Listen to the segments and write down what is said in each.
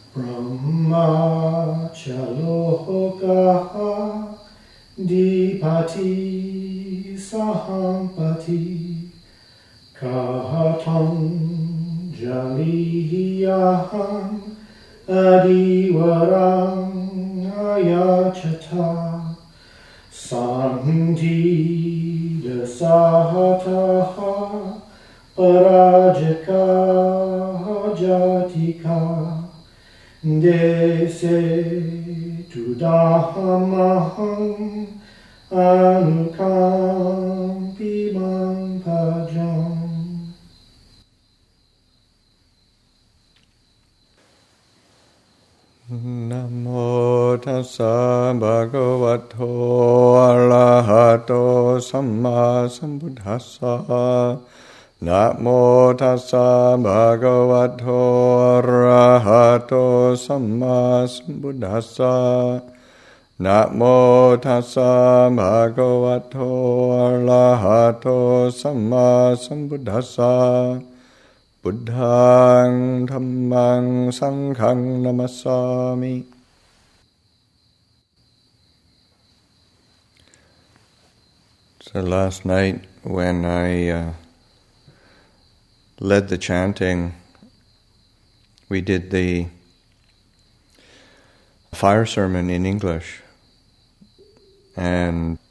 Brahmachaloka dipati sahampati kahatam jalihiyaham adivarang ayachata santi dasahataha parajaka jatika Dese tudahamaham anukampi pajam. Namo tassa bhagavato arahato samma sambuddhassa. Namo tassa bhagavato arahato samma sambuddhassa. Namo tassa bhagavato arahato samma sambuddhassa. Buddhaṃ Dhammaṃ Saṅghaṃ Namassāmi. So last night when I led the chanting, we did the fire sermon in English, and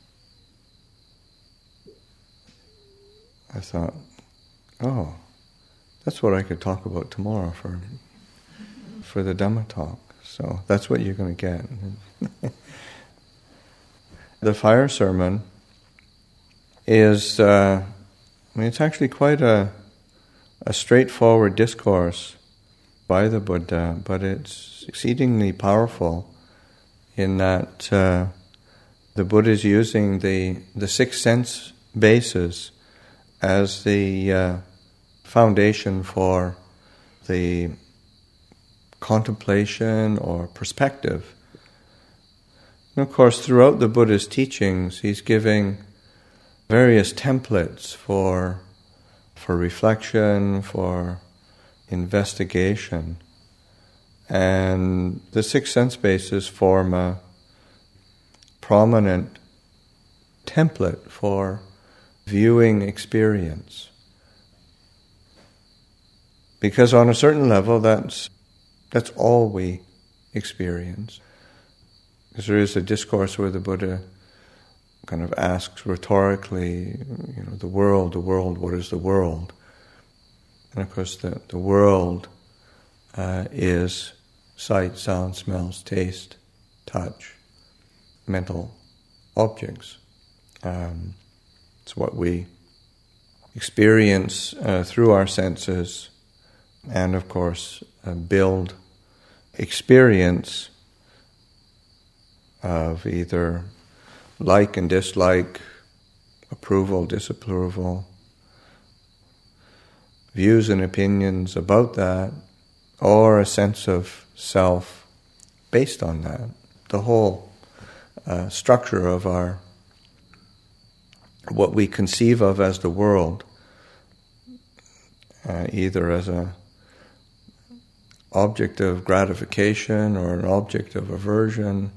I thought, oh, that's what I could talk about tomorrow for the Dhamma talk. So that's what you're going to get. The fire sermon is, it's actually quite a straightforward discourse by the Buddha, but it's exceedingly powerful in that the Buddha is using the six sense bases as the foundation for the contemplation or perspective. And of course, throughout the Buddha's teachings, he's giving various templates for reflection, for investigation. And the six sense bases form a prominent template for viewing experience. Because on a certain level, that's all we experience. Because there is a discourse where the Buddha kind of asks rhetorically, the world, what is the world? And of course the world is sight, sound, smells, taste, touch, mental objects. It's what we experience through our senses, and of course build experience of either like and dislike, approval, disapproval, views and opinions about that, or a sense of self based on that. The whole structure of what we conceive of as the world, either as an object of gratification or an object of aversion,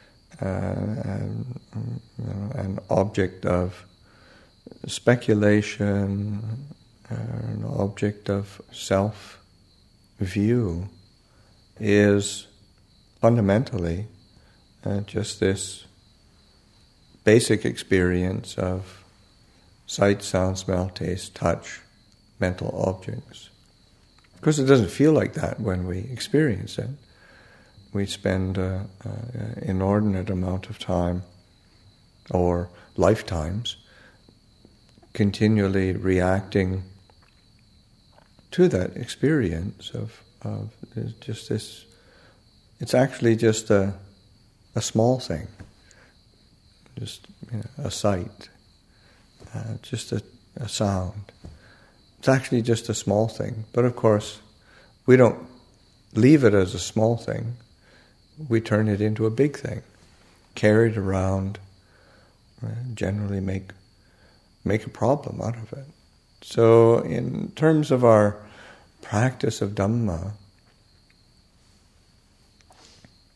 an object of speculation, an object of self-view, is fundamentally just this basic experience of sight, sound, smell, taste, touch, mental objects. Of course, it doesn't feel like that when we experience it. We spend an inordinate amount of time, or lifetimes, continually reacting to that experience of just this. It's actually just a small thing, just a sight, just a sound. It's actually just a small thing, but of course, we don't leave it as a small thing. We turn it into a big thing, carry it around, generally make a problem out of it. So in terms of our practice of Dhamma,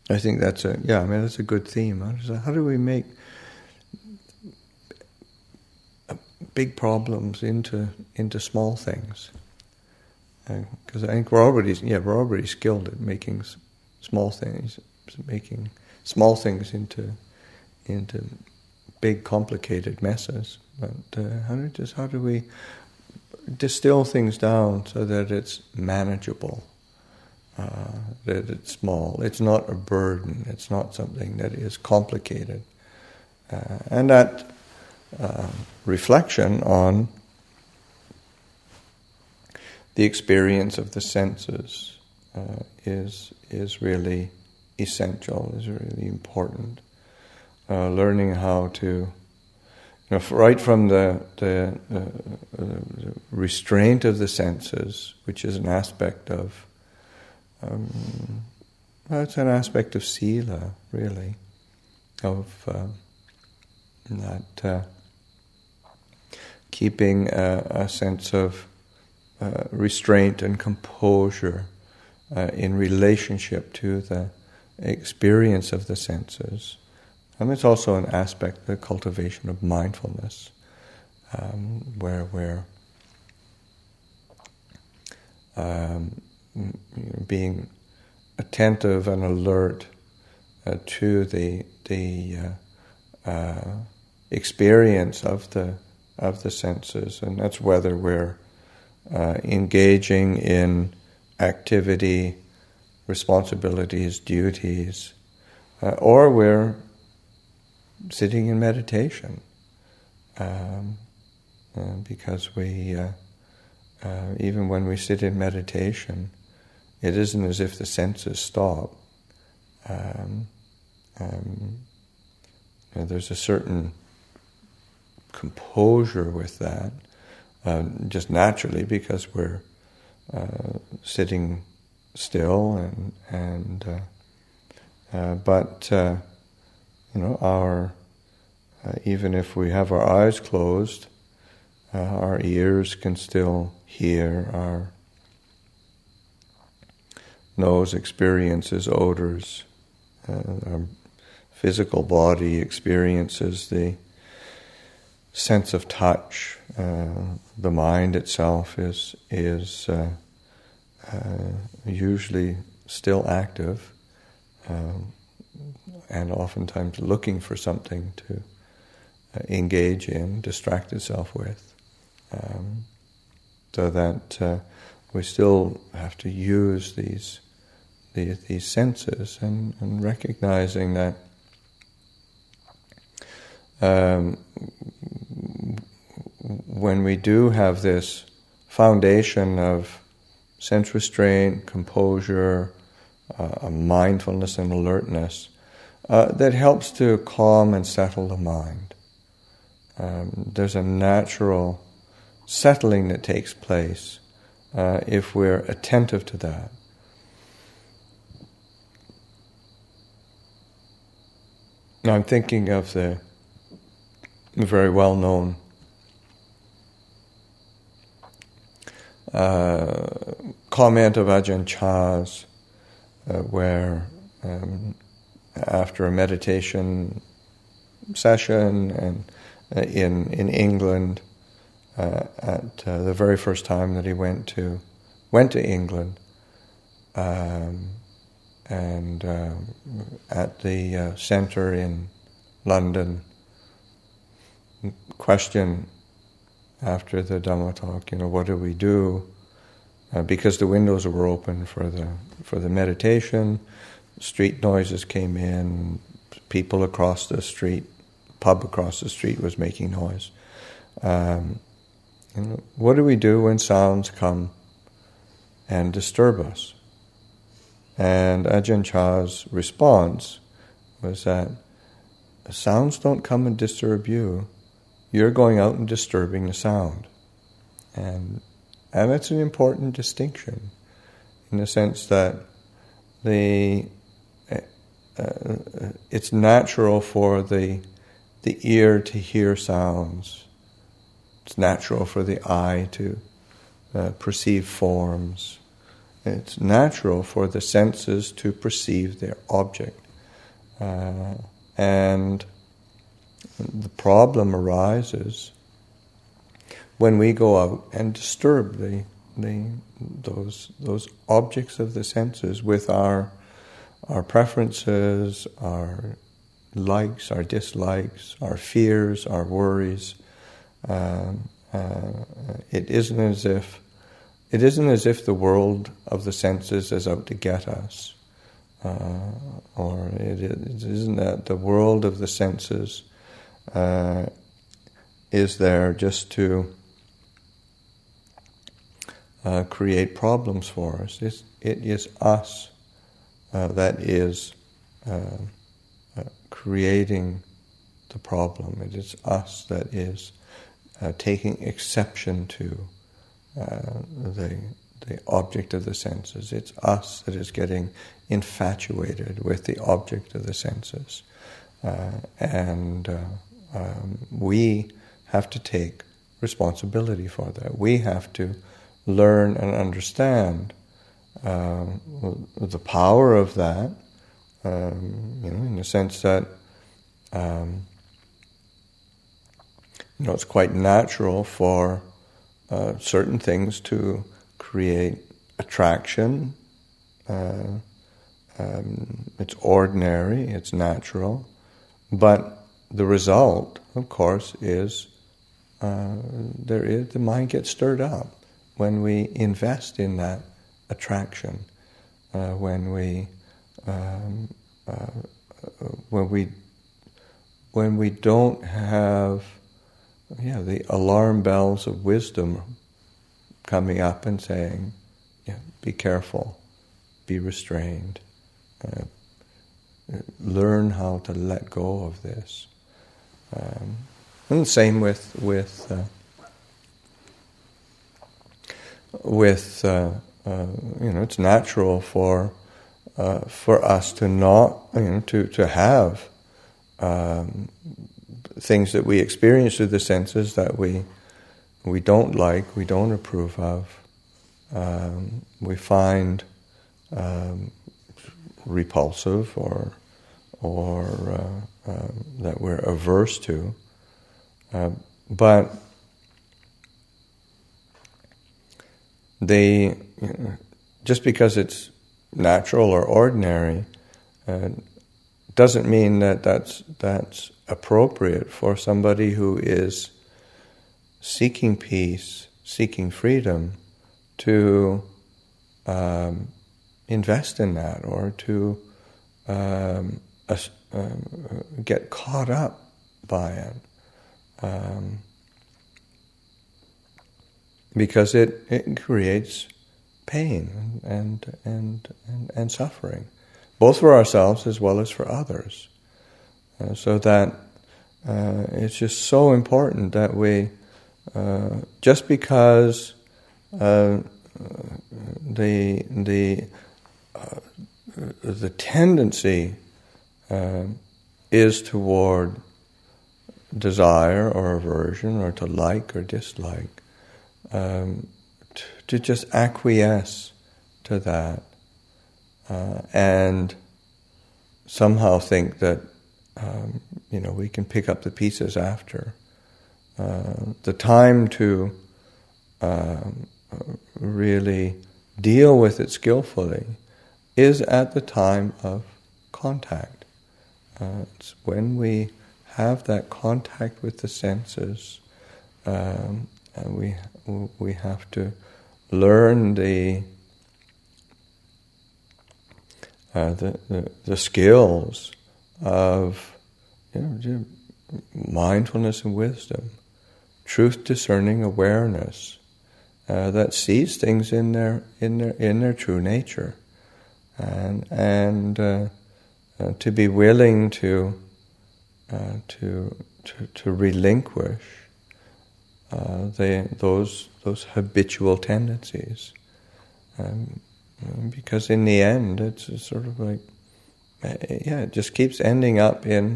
I think that's that's a good theme. How do we make big problems into small things? Because I think we're already skilled at making small things into big complicated messes. But how do we distill things down so that it's manageable, that it's small, it's not a burden, it's not something that is complicated, and that reflection on the experience of the senses is really essential, is really important. Learning how to, right from the restraint of the senses, which is an aspect of, it's an aspect of sila, really, of that keeping a sense of restraint and composure in relationship to the experience of the senses. And it's also an aspect of the cultivation of mindfulness, where we're being attentive and alert to the experience of the senses, and that's whether we're engaging in activity, responsibilities, duties, or we're sitting in meditation, because we, even when we sit in meditation, it isn't as if the senses stop. There's a certain composure with that, just naturally, because we're sitting still, but our even if we have our eyes closed, our ears can still hear, our nose experiences odors, our physical body experiences the sense of touch. The mind itself is usually still active, and oftentimes looking for something to engage in, distract itself with, so that we still have to use these senses, and recognizing that when we do have this foundation of sense restraint, composure, mindfulness and alertness, that helps to calm and settle the mind. There's a natural settling that takes place if we're attentive to that. Now I'm thinking of the very well-known comment of Ajahn Chah's, where after a meditation session and in England, at the very first time that he went to England, and at the centre in London, question after the Dhamma talk, what do we do? Because the windows were open for the meditation, street noises came in, people across the street, pub across the street was making noise. What do we do when sounds come and disturb us? And Ajahn Chah's response was that sounds don't come and disturb you. You're going out and disturbing the sound. And that's an important distinction, in the sense that it's natural for the ear to hear sounds. It's natural for the eye to perceive forms. it's natural for the senses to perceive their object. And the problem arises when we go out and disturb those objects of the senses with our preferences, our likes, our dislikes, our fears, our worries. It isn't as if the world of the senses is out to get us, or it isn't that the world of the senses is there just to create problems for us. It is us that is creating the problem. It is us that is taking exception to the object of the senses. It's us that is getting infatuated with the object of the senses. And we have to take responsibility for that. We have to learn and understand the power of that, in the sense that it's quite natural for certain things to create attraction. It's ordinary, it's natural, but the result, of course, is the mind gets stirred up when we invest in that attraction, when we don't have the alarm bells of wisdom coming up and saying, be careful, be restrained, learn how to let go of this. And the same with it's natural for us to not, to have things that we experience through the senses that we don't like, we don't approve of, we find repulsive or that we're averse to, but just because it's natural or ordinary doesn't mean that that's appropriate for somebody who is seeking peace, seeking freedom, to invest in that or to get caught up by it, because it creates pain and suffering, both for ourselves as well as for others. So that it's just so important that we, just because the tendency is toward desire or aversion or to like or dislike, to just acquiesce to that and somehow think that we can pick up the pieces after. The time to really deal with it skillfully is at the time of contact. It's when we have that contact with the senses, and we have to learn the skills of mindfulness and wisdom, truth discerning awareness that sees things in their true nature, and to be willing to relinquish those habitual tendencies, because in the end it's sort of like it just keeps ending up in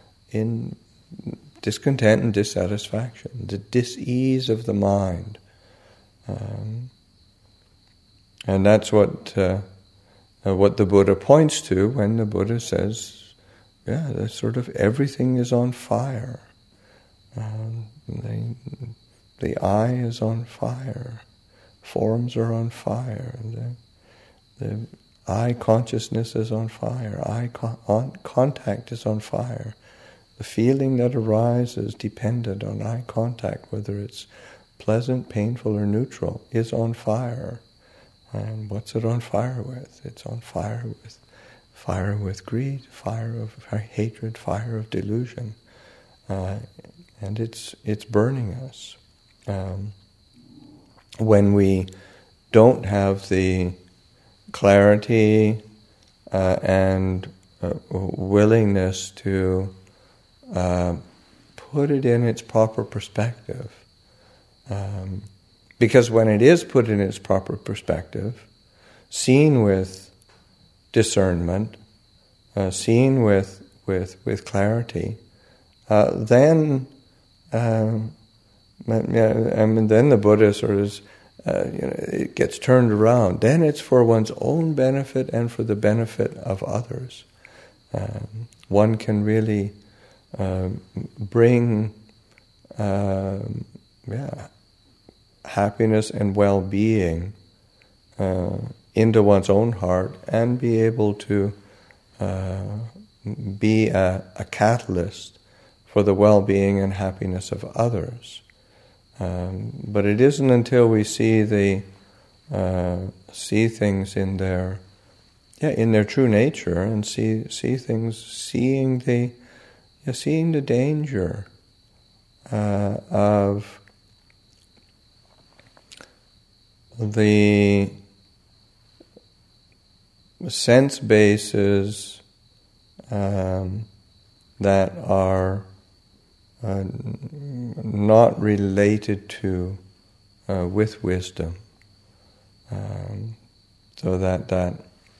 discontent and dissatisfaction, the dis-ease of the mind. And that's what the Buddha points to when the Buddha says, yeah, that's sort of everything is on fire. The eye is on fire. Forms are on fire. The eye consciousness is on fire. Eye contact is on fire. The feeling that arises dependent on eye contact, whether it's pleasant, painful, or neutral, is on fire. And what's it on fire with? It's on fire with greed, fire of hatred, fire of delusion, and it's burning us. When we don't have the clarity and willingness to put it in its proper perspective. Because when it is put in its proper perspective, seen with discernment, seen with clarity, then the Buddha sort of it gets turned around. Then it's for one's own benefit and for the benefit of others. One can really bring happiness and well-being into one's own heart and be able to be a catalyst for the well-being and happiness of others. But it isn't until we see things in their true nature and see things, seeing the danger of the sense bases that are not related to with wisdom, so that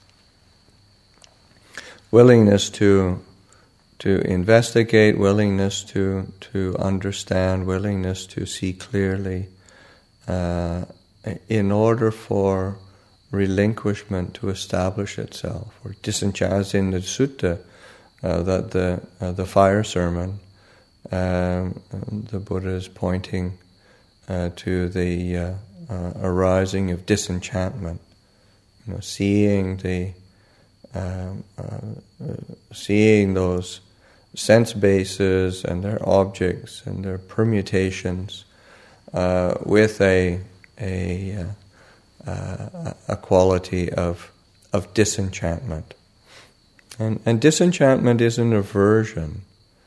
willingness to investigate, willingness to understand, willingness to see clearly, in order for relinquishment to establish itself, or disenchantment, as in the sutta, that the fire sermon, the Buddha is pointing to the arising of disenchantment. Seeing those sense bases and their objects and their permutations with a quality of disenchantment, and disenchantment is an aversion.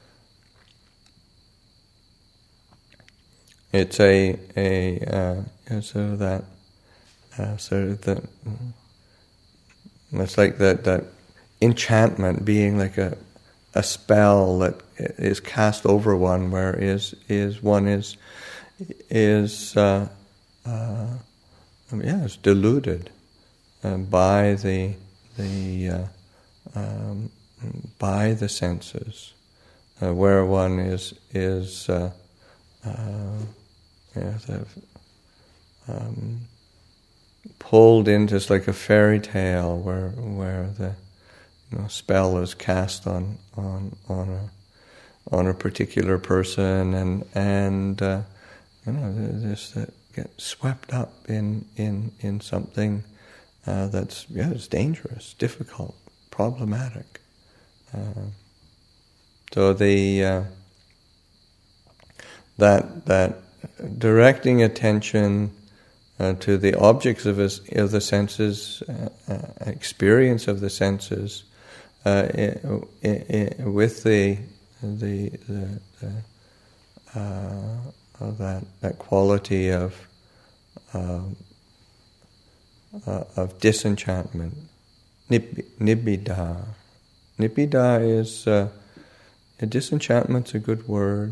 It's sort of that it's like that enchantment being like a spell that is cast over one, where one is deluded by the senses, where one is pulled into, it's like a fairy tale where the spell is cast on a particular person, and this get swept up in something that's it's dangerous, difficult, problematic. So that directing attention to the objects of the senses, experience of the senses, with that quality of disenchantment, nibbida. Nibbida is disenchantment's a good word.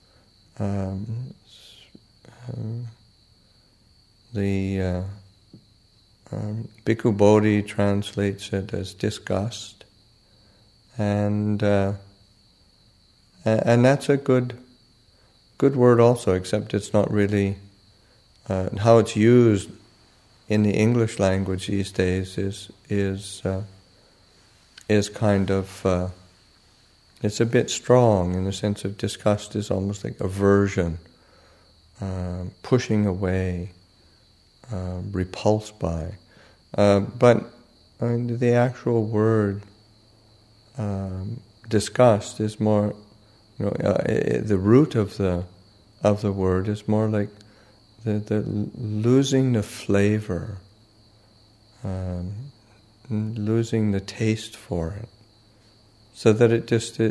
The Bhikkhu Bodhi translates it as disgust, and that's a good word also, except it's not really how it's used in the English language these days is kind of it's a bit strong in the sense of disgust is almost like aversion, pushing away, repulsed by. But I mean, the actual word disgust is more, the root of the word is more like the losing the flavor, losing the taste for it, so that it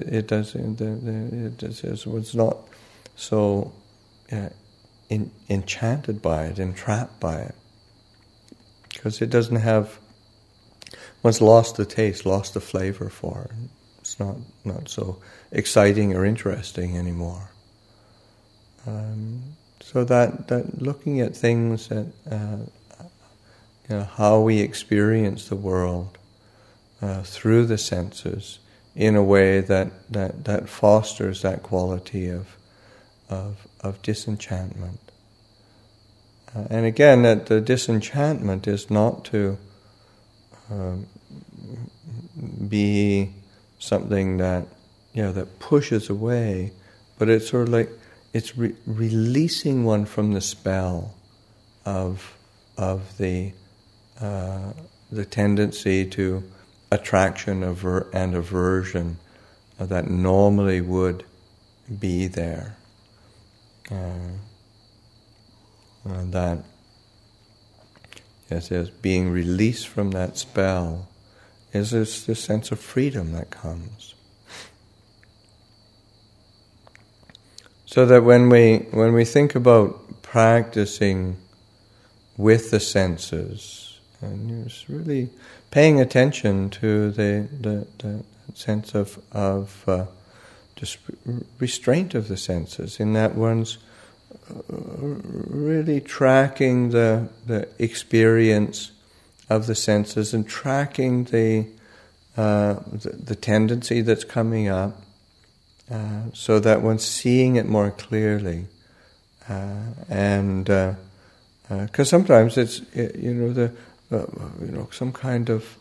was not so enchanted by it, entrapped by it, because it doesn't have. One's lost the taste, lost the flavor for it. It's not so exciting or interesting anymore. So that looking at things that how we experience the world through the senses in a way that fosters that quality of disenchantment. And again, that the disenchantment is not to be something that that pushes away, but it's sort of like it's releasing one from the spell of the tendency to attraction and aversion that normally would be there. That as being released from that spell is this sense of freedom that comes. So that when we think about practicing with the senses, and it's really paying attention to the sense of just restraint of the senses, in that one's really tracking the experience of the senses and tracking the tendency that's coming up, so that one's seeing it more clearly, and because sometimes it's some kind of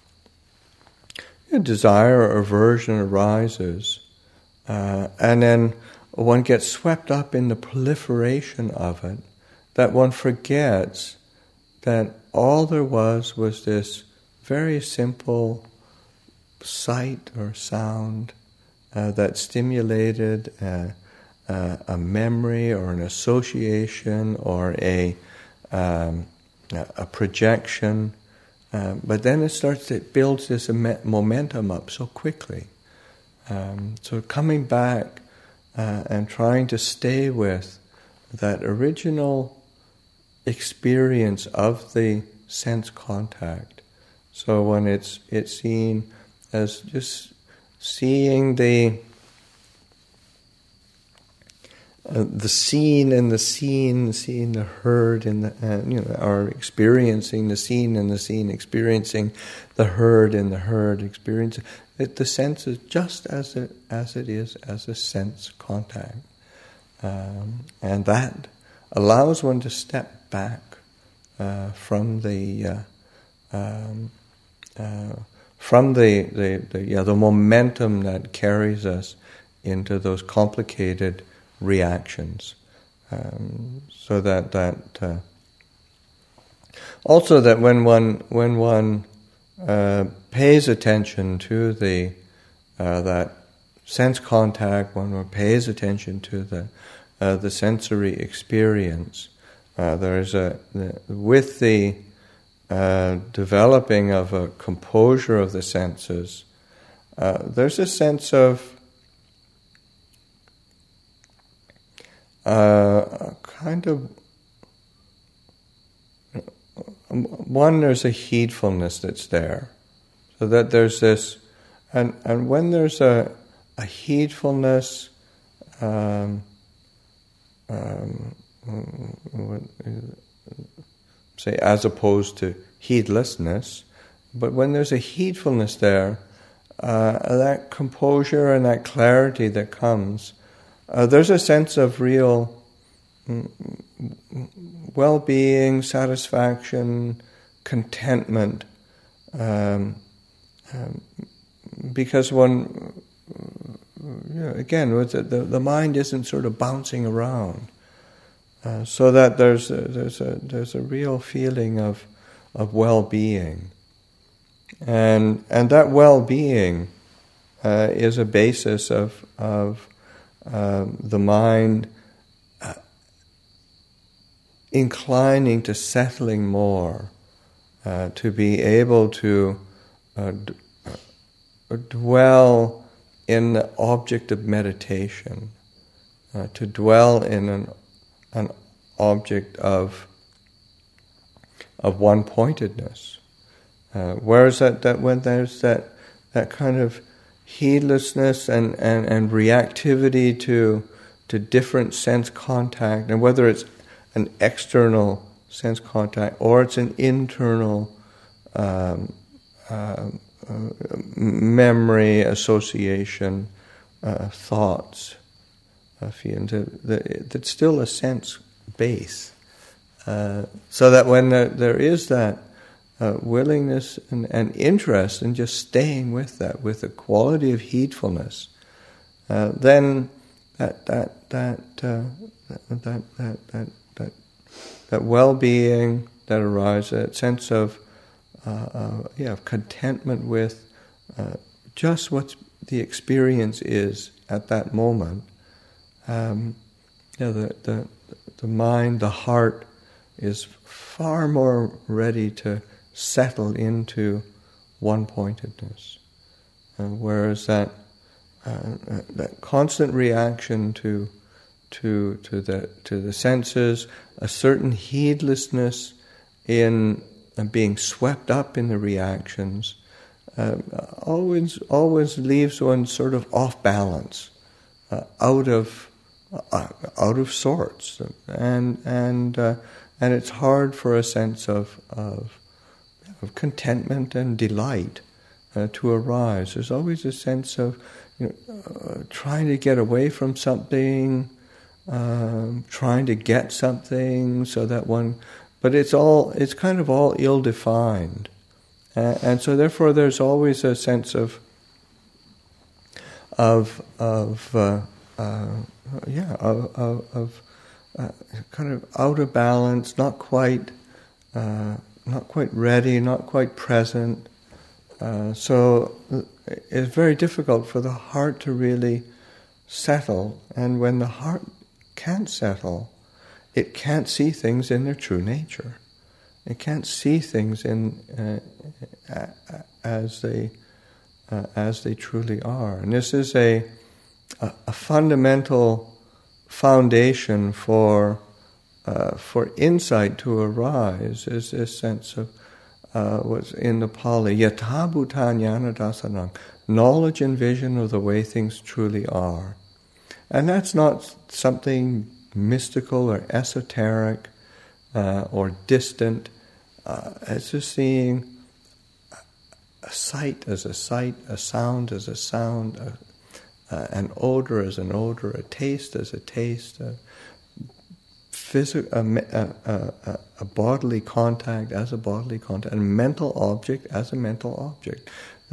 desire or aversion arises, and then one gets swept up in the proliferation of it, that one forgets that all there was this very simple sight or sound that stimulated a memory or an association or a projection, but then it builds this momentum up so quickly. So coming back and trying to stay with that original experience of the sense contact. So when it's seen as just seeing the seen and the seen, seeing the heard and or experiencing the seen and the seen, experiencing the heard and the heard, experiencing the sense is just as it is as a sense contact, and that allows one to step back from the momentum that carries us into those complicated reactions, so that also that when one pays attention to that sense contact, when one pays attention to the sensory experience, with the developing of a composure of the senses, there's a sense of there's a heedfulness that's there, so that there's this, and when there's a heedfulness, say as opposed to heedlessness, but when there's a heedfulness there, that composure and that clarity that comes, there's a sense of real well-being, satisfaction, contentment, because one, again, the mind isn't sort of bouncing around, so that there's a real feeling of well-being, and that well-being is a basis of the mind inclining to settling more, to be able to dwell in the object of meditation, to dwell in an object of one-pointedness. Whereas that when there's that kind of heedlessness and reactivity to different sense contact, and whether it's an external sense contact or it's an internal memory, association, thoughts, feelings, that's still a sense base. So that when there is that willingness and interest in just staying with that, with the quality of heedfulness, then that well-being that arises, that sense of contentment with just what the experience is at that moment. The mind, the heart, is far more ready to settle into one-pointedness, whereas that constant reaction to the senses, a certain heedlessness in being swept up in the reactions, always leaves one sort of off balance, out of sorts, and it's hard for a sense of contentment and delight to arise. There's always a sense of trying to get away from something, trying to get something, so that one. But it's kind of all ill-defined, and so therefore there's always a sense of kind of out of balance, not quite ready, not quite present. So it's very difficult for the heart to really settle, and when the heart can't settle, it can't see things in their true nature. It can't see things as they truly are. And this is a fundamental foundation for insight to arise. Is this sense of what's in the Pali, yatha bhuta jnana dasanam, knowledge and vision of the way things truly are. And that's not something mystical or esoteric or distant. It's just seeing a sight as a sight, a sound as a sound, an odor as an odor, a taste as a taste, a bodily contact as a bodily contact, and a mental object as a mental object.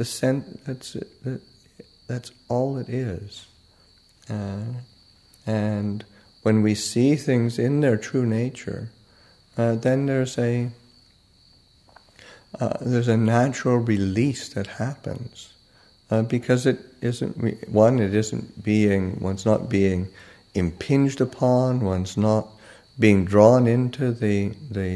That's all it is. And when we see things in their true nature, then there's a natural release that happens, because one's not being impinged upon, one's not being drawn into the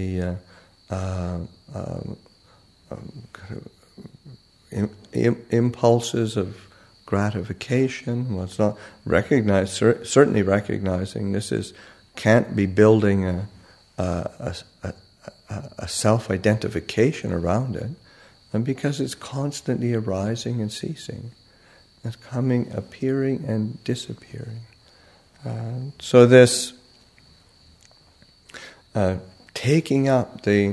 impulses of gratification. One's not certainly recognizing this can't be building a self-identification around it, and because it's constantly arising and ceasing, it's coming, appearing, and disappearing. So this taking up the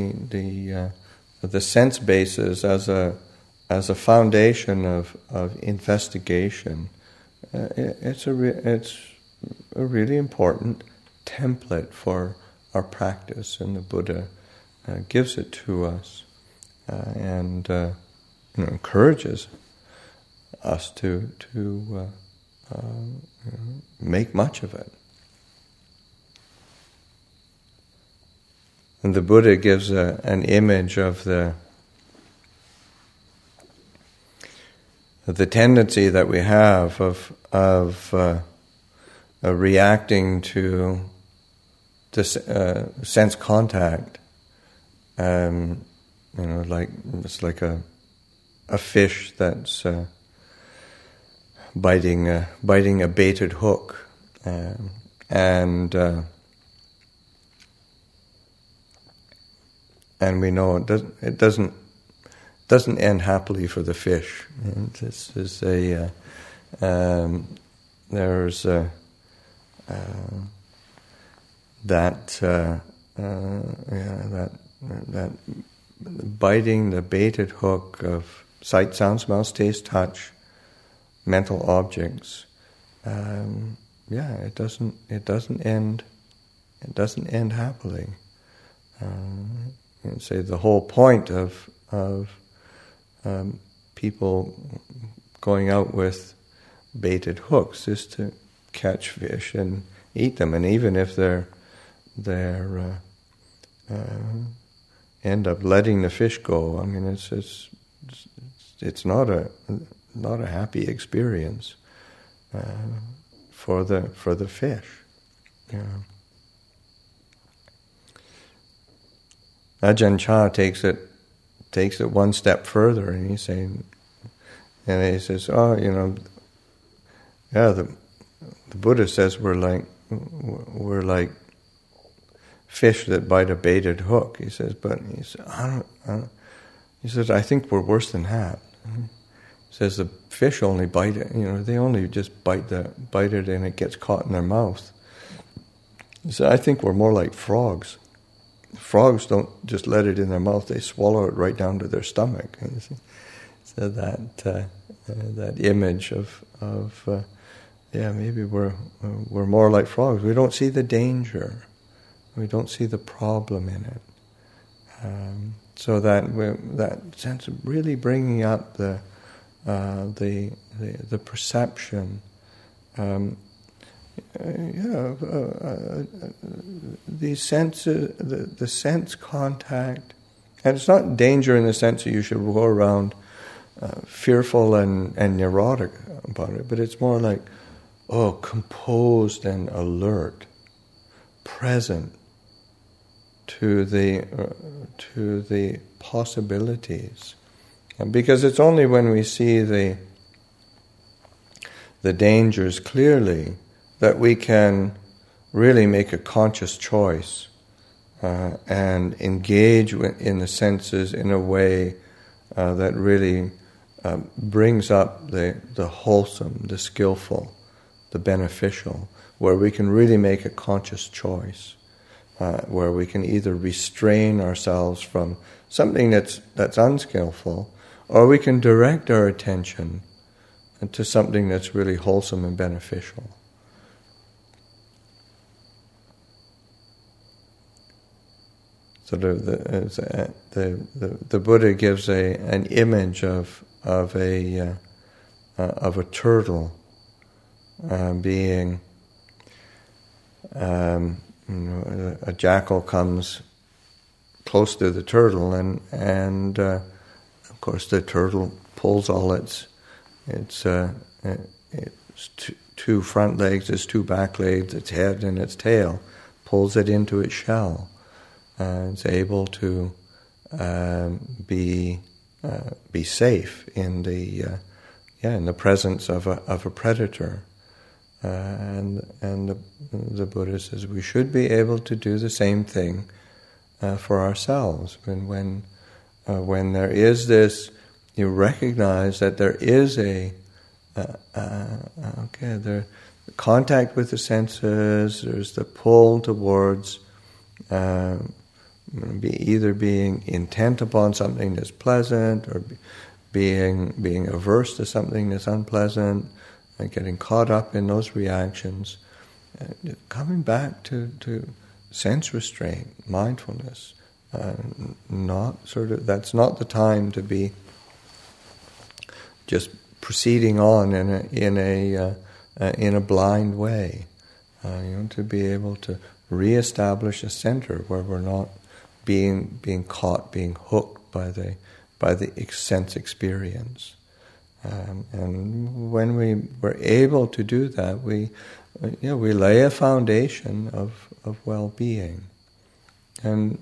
sense bases as a foundation of investigation, it's a really important template for our practice, and the Buddha gives it to us and encourages us to make much of it. And the Buddha gives an image of the tendency that we have of reacting to sense contact. Like it's like a fish that's biting a baited hook, and we know it doesn't end happily for the fish. And this is there's that biting the baited hook of sight, sound, smell, taste, touch, mental objects. It doesn't end happily. Say the whole point of people going out with baited hooks is to catch fish and eat them, and even if they're end up letting the fish go, I mean it's not a happy experience for the fish. Yeah. Ajahn Chah takes it one step further, and he says, the Buddha says we're like fish that bite a baited hook. He says, but I think we're worse than that. He says the fish only bite it. They only just bite it, and it gets caught in their mouth. He said, I think we're more like frogs. Frogs don't just let it in their mouth; they swallow it right down to their stomach. So that image of maybe we're more like frogs. We don't see the danger, we don't see the problem in it. So that sense of really bringing up the perception. The senses, the sense contact, and it's not danger in the sense that you should go around fearful and neurotic about it, but it's more like, composed and alert, present to the possibilities, and because it's only when we see the dangers clearly that we can really make a conscious choice and engage in the senses in a way that really brings up the wholesome, the skillful, the beneficial, where we can really make a conscious choice, where we can either restrain ourselves from something that's unskillful, or we can direct our attention to something that's really wholesome and beneficial. So the Buddha gives an image of a turtle being a jackal comes close to the turtle, and of course the turtle pulls all its two front legs, its two back legs, its head and its tail, pulls it into its shell. It's able to be safe in the presence of a predator, and the Buddha says we should be able to do the same thing for ourselves. When there is this, you recognize that there is the contact with the senses. There's the pull towards. Either being intent upon something that's pleasant, or being averse to something that's unpleasant, and getting caught up in those reactions. coming back to sense restraint, mindfulness. Not sort of. That's not the time to be just proceeding on in a blind way. To be able to reestablish a center where we're not being caught, being hooked by the sense experience. And when we were able to do that, we lay a foundation of well-being, and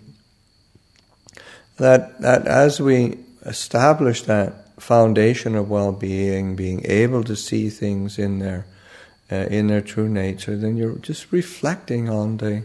that as we establish that foundation of well-being, being able to see things in their true nature, then you're just reflecting on the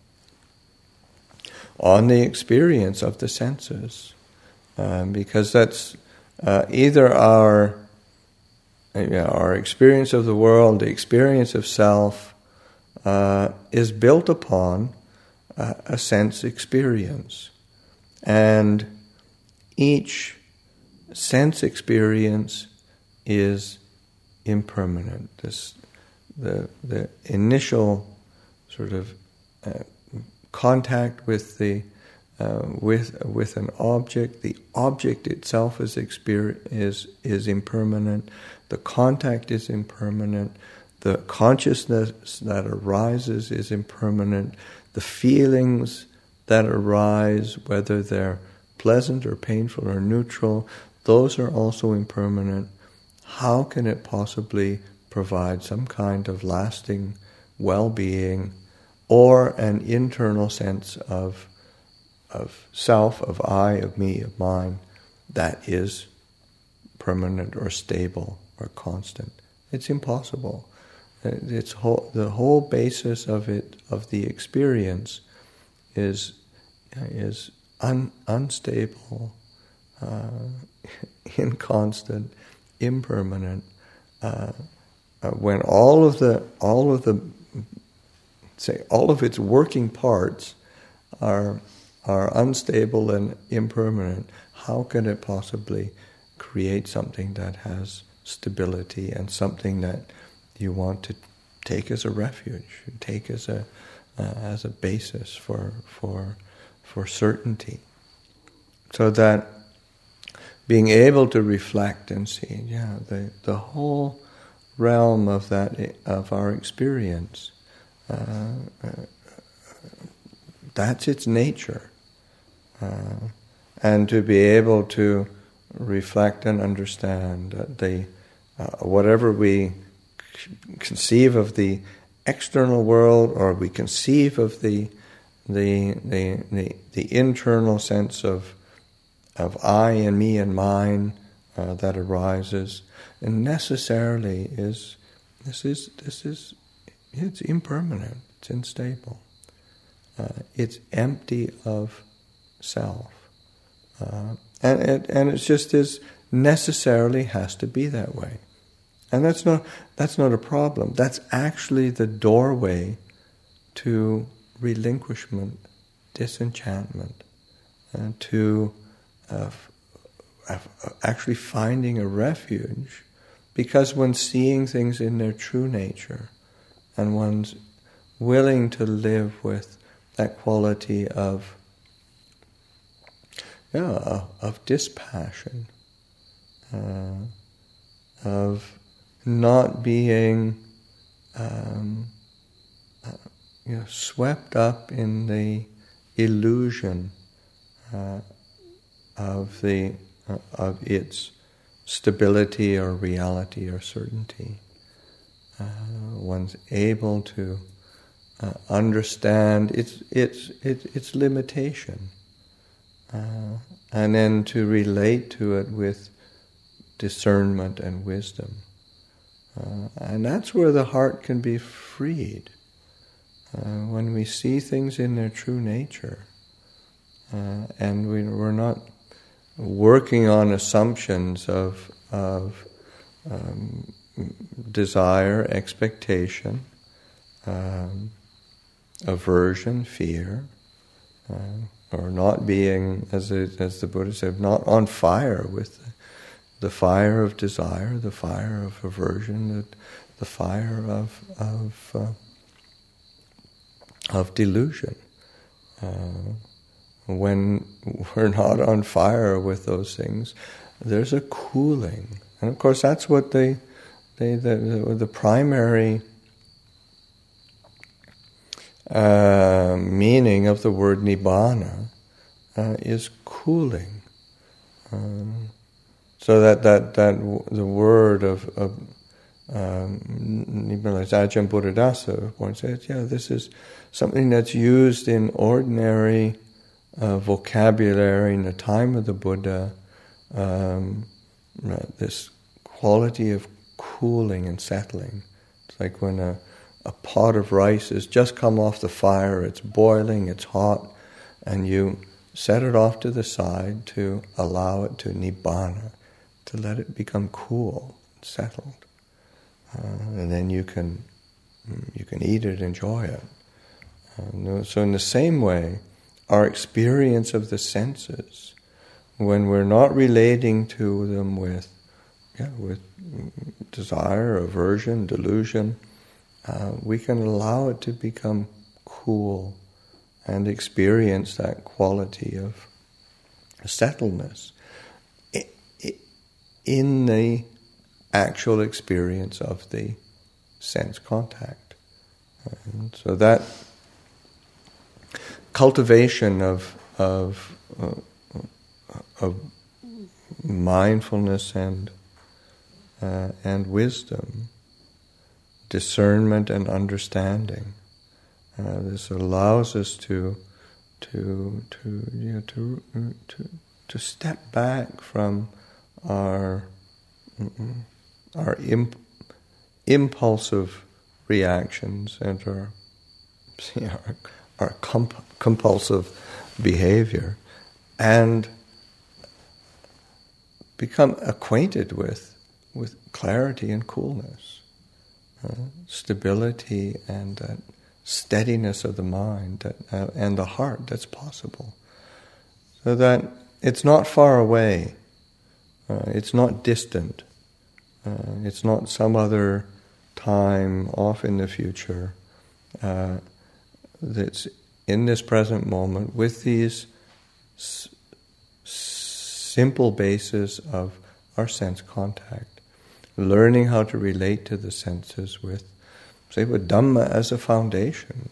experience of the senses, because that's either our experience of the world, the experience of self, is built upon a sense experience, and each sense experience is impermanent. The initial sort of contact with with an object, the object itself is impermanent. The contact is impermanent. The consciousness that arises is impermanent. The feelings that arise, whether they're pleasant or painful or neutral, those are also impermanent. How can it possibly provide some kind of lasting well-being or an internal sense of self, of I, of me, of mine, that is permanent or stable or constant? It's impossible. The whole basis of the experience is unstable, inconstant, impermanent. When all of its working parts are unstable and impermanent, how can it possibly create something that has stability and something that you want to take as a refuge, take as a basis for certainty? So that being able to reflect and see, the whole realm of our experience, that's its nature, and to be able to reflect and understand that whatever we conceive of the external world, or we conceive of the internal sense of I and me and mine that arises, and necessarily it's impermanent, it's unstable, it's empty of self, and it's just necessarily has to be that way. And that's not a problem. That's actually the doorway to relinquishment, disenchantment, and to actually finding a refuge. Because one's seeing things in their true nature, and one's willing to live with that quality of dispassion, of not being swept up in the illusion of its stability or reality or certainty. One's able to understand its limitation, and then to relate to it with discernment and wisdom. And that's where the heart can be freed, when we see things in their true nature, and we're not working on assumptions of desire, expectation, aversion, fear, or not being, as the Buddha said, not on fire with the fire of desire, the fire of aversion, the fire of of delusion. When we're not on fire with those things, there's a cooling, and of course that's what the primary meaning of the word nibbana is cooling. So that the word of Nibbana, as Ajahn Buddhadasa once said, this is something that's used in ordinary vocabulary in the time of the Buddha. This quality of cooling and settling. It's like when a pot of rice has just come off the fire, it's boiling, it's hot, and you set it off to the side to allow it to nibbana, to let it become cool, settled. And then you can eat it, enjoy it. So in the same way, our experience of the senses, when we're not relating to them with desire, aversion, delusion, we can allow it to become cool and experience that quality of settledness in the actual experience of the sense contact. And so that cultivation of mindfulness and wisdom, discernment and understanding, this allows us to step back from our impulsive reactions and our compulsive behavior, and become acquainted with clarity and coolness, stability and that steadiness of the mind and the heart that's possible. So that it's not far away, it's not distant, it's not some other time off in the future. That's in this present moment with these simple basis of our sense contact, learning how to relate to the senses with Dhamma as a foundation,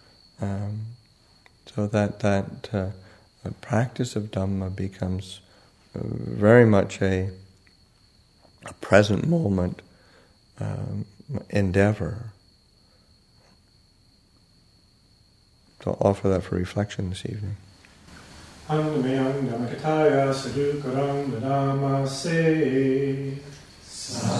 so that practice of Dhamma becomes very much a present moment endeavor. So I'll offer that for reflection this evening. Annamyam Dhammakataya Sadhukaram Nadamase